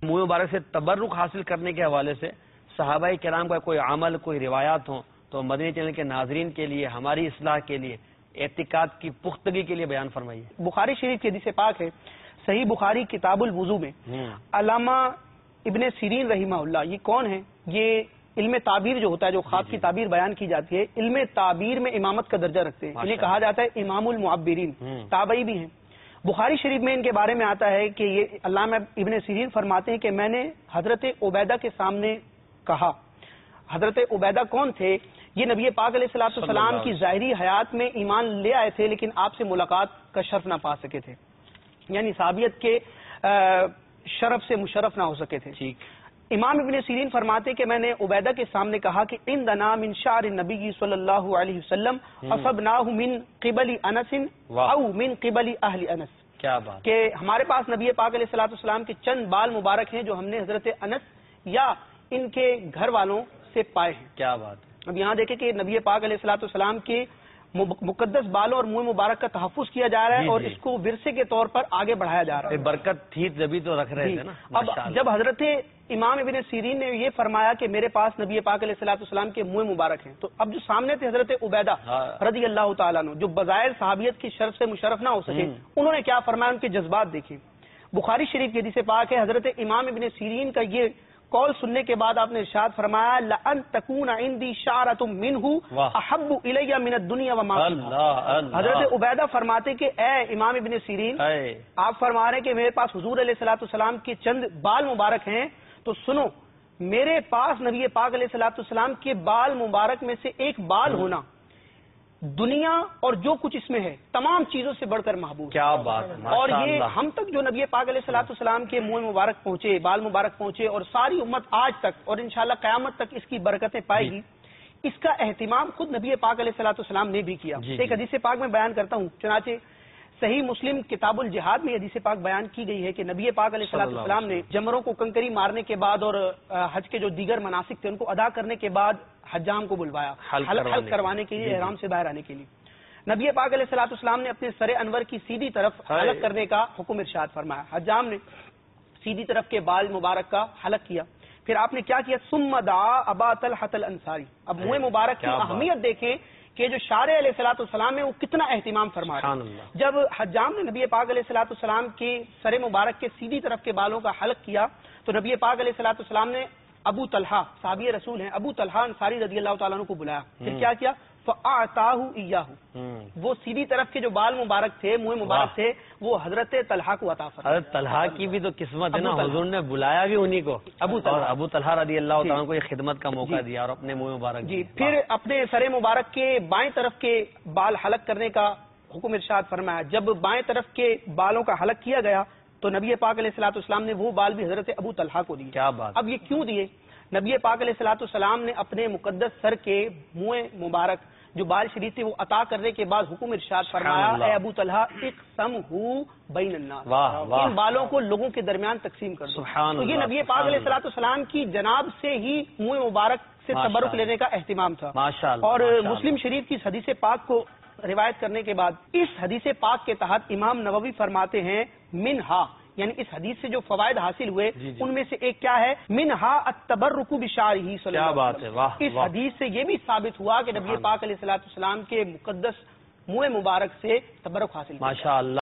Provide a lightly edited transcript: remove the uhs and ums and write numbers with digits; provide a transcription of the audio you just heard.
منہ مبارک سے تبرک حاصل کرنے کے حوالے سے صحابہ کرام کا کوئی عمل، کوئی روایات ہوں تو مدنی چینل کے ناظرین کے لیے، ہماری اصلاح کے لیے، اعتقاد کی پختگی کے لیے بیان فرمائیے۔ بخاری شریف کی حدیث پاک ہے، صحیح بخاری کتاب الوضو میں علامہ ابن سیرین رحمہ اللہ، یہ کون ہے؟ یہ علم تعبیر جو ہوتا ہے، جو خواب کی تعبیر بیان کی جاتی ہے، علم تعبیر میں امامت کا درجہ رکھتے ہیں، انہیں کہا جاتا ہے امام المعبرین، تابعی بھی ہیں۔ بخاری شریف میں ان کے بارے میں آتا ہے کہ یہ علامہ ابن سیرین فرماتے ہیں کہ میں نے حضرت عبیدہ کے سامنے کہا۔ حضرت عبیدہ کون تھے؟ یہ نبی پاک علیہ الصلوۃ والسلام کی ظاہری حیات میں ایمان لے آئے تھے، لیکن آپ سے ملاقات کا شرف نہ پا سکے تھے، یعنی صحابیت کے شرف سے مشرف نہ ہو سکے تھے۔ امام ابن سیرین فرماتے کہ میں نے عبیدہ کے سامنے کہا کہ عندنا من شعر النبی صلی اللہ علیہ وسلم اصبناہ من قبل انس او من قبل اہل انس، کیا بات کہ ہمارے پاس نبی پاک علیہ الصلوۃ والسلام کے چند بال مبارک ہیں جو ہم نے حضرت انس یا ان کے گھر والوں سے پائے ہیں۔ کیا بات ہے۔ اب یہاں دیکھیں کہ نبی پاک علیہ الصلوۃ والسلام کے مقدس بالوں اور منہ مبارک کا تحفظ کیا جا رہا ہے اور اس کو ورثے کے طور پر آگے بڑھایا جا رہا ہے۔ برکت تھی جبھی تو رکھ رہے تھے نا۔ اب جب حضرت امام ابن سیرین نے یہ فرمایا کہ میرے پاس نبی پاک علیہ الصلوۃ والسلام کے منہ مبارک ہیں، تو اب جو سامنے تھے حضرت عبیدہ رضی اللہ تعالیٰ عنہ، جو بظاہر صحابیت کی شرف سے مشرف نہ ہو سکے، انہوں نے کیا فرمایا، ان کے جذبات دیکھیں۔ بخاری شریف کی حدیث پاک ہے، حضرت امام ابن سیرین کا یہ قول سننے کے بعد آپ نے ارشاد فرمایا لَأَن تَكُونَ عِندِي شَعْرَةٌ مِّنْهُ أَحَبُّ إِلَيَّ مِنَ الدُّنْيَا وَمَا فِيهَا۔ حضرت عبیدہ فرماتے کہ اے امام ابن سیرین، آپ فرما رہے ہیں کہ میرے پاس حضور علیہ الصلوۃ والسلام کے چند بال مبارک ہیں، تو سنو، میرے پاس نبی پاک علیہ الصلوۃ والسلام کے بال مبارک میں سے ایک بال ہونا دنیا اور جو کچھ اس میں ہے تمام چیزوں سے بڑھ کر محبوب۔ کیا بات ہے۔ اور یہ ہم تک جو نبی پاک علیہ الصلوۃ والسلام کے منہ مبارک پہنچے، بال مبارک پہنچے، اور ساری امت آج تک اور انشاءاللہ قیامت تک اس کی برکتیں پائے گی، اس کا اہتمام خود نبی پاک علیہ الصلوۃ والسلام نے بھی کیا۔ ایک حدیث پاک میں بیان کرتا ہوں، چنانچہ صحیح مسلم کتاب الجہاد میں حدیث پاک بیان کی گئی ہے کہ نبی پاک علیہ الصلوۃ والسلام نے جمروں کو کنکری مارنے کے بعد اور حج کے جو دیگر مناسک تھے ان کو ادا کرنے کے بعد حجام کو بلوایا حلق کروانے کے لیے، احرام سے باہر آنے کے لیے۔ نبی پاک علیہ الصلوۃ والسلام نے اپنے سر انور کی سیدھی طرف حلق کرنے کا حکم ارشاد فرمایا۔ حجام نے سیدھی طرف کے بال مبارک کا حلق کیا، پھر آپ نے کیا کیا، ثم دعا ابا طلحہ الانصاری۔ اب منہ مبارک کی اہمیت دیکھیں کہ جو شارع علیہ الصلوۃ والسلام ہے وہ کتنا اہتمام فرما رہا ہے۔ جب حجام نے نبی پاک علیہ الصلوۃ والسلام کے سر مبارک کے سیدھی طرف کے بالوں کا حلق کیا تو نبی پاک علیہ الصلوۃ والسلام نے ابو طلحہ، صحابی رسول ہیں، ابو طلحہ انصاری رضی اللہ تعالیٰ عنہ کو بلایا، پھر کیا کیا، فَأَعْطَاهُ إِيَّاهُ، وہ سیدھی طرف کے جو بال مبارک تھے، منہ مبارک تھے، وہ حضرت طلحہ کو عطا فرمایا۔ حضرت طلحہ کی بھی تو قسمت ہے نا، حضور نے بلایا بھی انہی کو، ابو طلحہ رضی اللہ تعالیٰ کو یہ خدمت کا موقع دیا اور اپنے منہ مبارک جی۔ پھر اپنے سر مبارک کے بائیں طرف کے بال حلق کرنے کا حکم ارشاد فرمایا۔ جب بائیں طرف کے بالوں کا حلق کیا گیا تو نبی پاک علیہ الصلوۃ والسلام نے وہ بال بھی حضرت ابو طلحہ کو دیے۔ کیا بات۔ اب یہ کیوں دیے؟ نبی پاک علیہ الصلوۃ والسلام نے اپنے مقدس سر کے منہ مبارک جو بال شریف تھے وہ عطا کرنے کے بعد حکم ارشاد فرمایا، اے ابو طلحہ اقسمہ بین الناس، ان بالوں کو لوگوں کے درمیان تقسیم کر دو۔ تو یہ نبی پاک علیہ الصلوۃ والسلام کی جناب سے ہی منہ مبارک سے تبرک لینے کا اہتمام تھا۔ اور مسلم شریف کی اس حدیث پاک کو روایت کرنے کے بعد اس حدیث پاک کے تحت امام نووی فرماتے ہیں منہا، یعنی اس حدیث سے جو فوائد حاصل ہوئے ان میں سے ایک کیا ہے، منہا التبرک بشعرہ صلی اللہ علیہ وسلم۔ اس حدیث سے یہ بھی ثابت ہوا کہ نبی پاک علیہ الصلوۃ والسلام کے مقدس منہ مبارک سے تبرک حاصل کیا۔